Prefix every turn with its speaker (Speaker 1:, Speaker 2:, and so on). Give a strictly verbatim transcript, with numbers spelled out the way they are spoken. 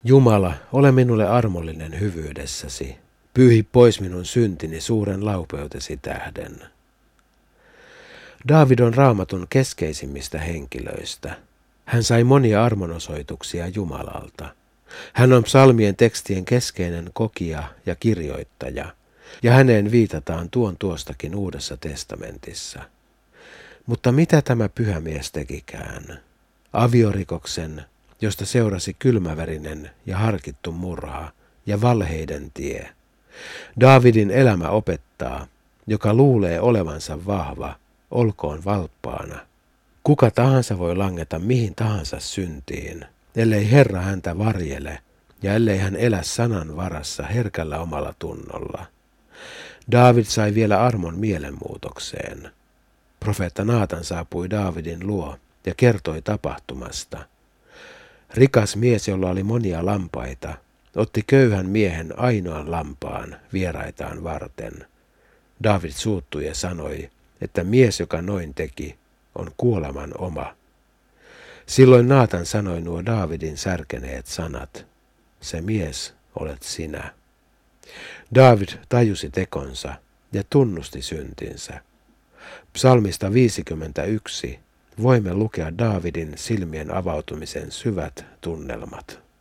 Speaker 1: Jumala, ole minulle armollinen hyvyydessäsi. Pyyhi pois minun syntini suuren laupeutesi tähden. Daavid on Raamatun keskeisimmistä henkilöistä. Hän sai monia armonosoituksia Jumalalta. Hän on psalmien tekstien keskeinen kokija ja kirjoittaja, ja häneen viitataan tuon tuostakin Uudessa testamentissa. Mutta mitä tämä pyhä mies tekikään? Aviorikoksen, josta seurasi kylmäverinen ja harkittu murha ja valheiden tie. Daavidin elämä opettaa, joka luulee olevansa vahva, olkoon valppaana. Kuka tahansa voi langeta mihin tahansa syntiin, ellei Herra häntä varjele ja ellei hän elä sanan varassa herkällä omalla tunnolla. Daavid sai vielä armon mielenmuutokseen. Profeetta Naatan saapui Daavidin luo ja kertoi tapahtumasta. Rikas mies, jolla oli monia lampaita, otti köyhän miehen ainoan lampaan vieraitaan varten. Daavid suuttui ja sanoi, että mies, joka noin teki, on kuoleman oma. Silloin Naatan sanoi nuo Daavidin särkeneet sanat, se mies olet sinä. Daavid tajusi tekonsa ja tunnusti syntinsä. Psalmista viisikymmentäyksi voimme lukea Daavidin silmien avautumisen syvät tunnelmat.